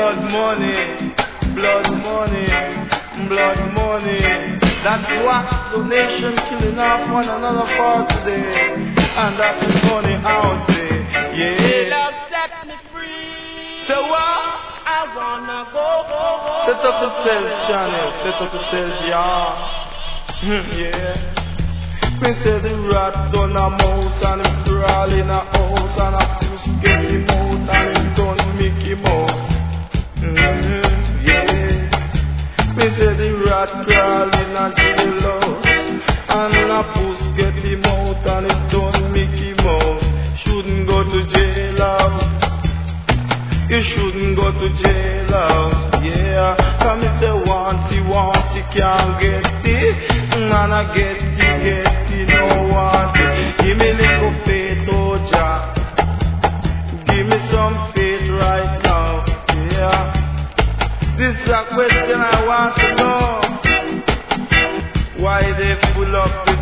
blood money, blood money, blood money. That's what the nation killing off one another for today. And that's the money out there. Yeah. Love set me free. So what? I wanna go. Set up the self channel, set up the self yard. Yeah. Me say the rat done a mouse and him crawl in a house and a puss get him out and him done Mickey Mouse. Yeah. Me say the rat crawl in a jailhouse and a puss get him out and him done Mickey Mouse. Shouldn't go to jailhouse. You shouldn't go to jailhouse. Yeah. Come me say want you can't get it. Man I get it. No one. Give me little faith, oh Jah. Give me some faith right now. Yeah. This is a question I want to know. Why they full up